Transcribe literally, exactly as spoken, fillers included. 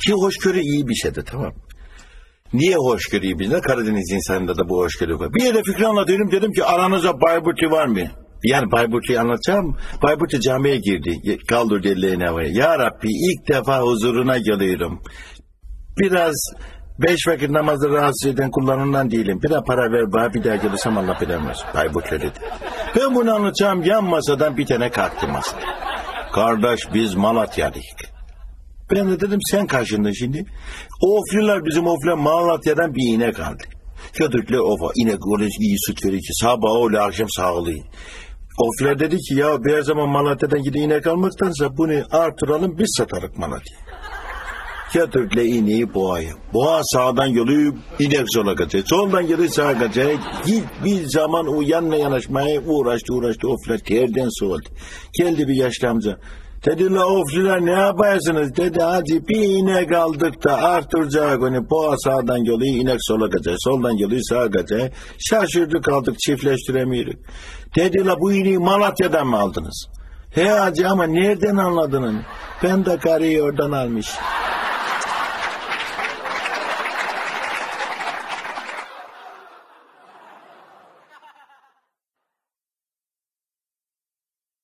Ki hoşgörü iyi bir şeydi, tamam. Niye hoşgörü iyi bir şey? Karadeniz insanında da bu hoşgörü var. Bir yere fikri anlatıyorum, dedim ki aranızda Bayburtlu var mı? Yani Bayburtlu'yu anlatacağım. Bayburtlu camiye girdi. Kaldırdı ellerini havaya. Ya Rabbi, ilk defa huzuruna geliyorum. Biraz beş vakit namazı rahatsız eden kullarından değilim. Bir daha para ver bana, bir daha gelirsem Allah bilemez. Bayburtlu dedi. Ben bunu anlatacağım, yan masadan bir tane kalktı masaya. Kardeş, biz Malatya'lıyık. Ben de dedim sen kaçındın şimdi? O ofliler, bizim ofliler Malatya'dan bir inek aldı. Götürdüler ofa. İnek öyle iyi süt veriyor ki sabah öyle akşam sağlıyor. Ofliler dedi ki ya bir zaman Malatya'dan gidip inek almaktansa bunu artıralım, biz satarık Malatya'ya. Götürdüler ineği boğaya. Boğa sağdan yolu, inek sola kaçacak. Soldan yolu sağa kaçacak. Git bir zaman o yanına yanaşmaya uğraştı uğraştı. Ofliler terden soğudu. Geldi bir yaşlı amca. Dedi la ofliler ne yaparsınız? Dedi hadi bir inek aldık da artıracak onu. Boğa sağdan yolu, inek sola kaçacak. Soldan yolu sağa kaçacak. Şaşırdık kaldık, çiftleştiremiyoruz. Dedi la bu ineği Malatya'dan mı aldınız? He hacı ama nereden anladın? Ben de karıyı oradan almış.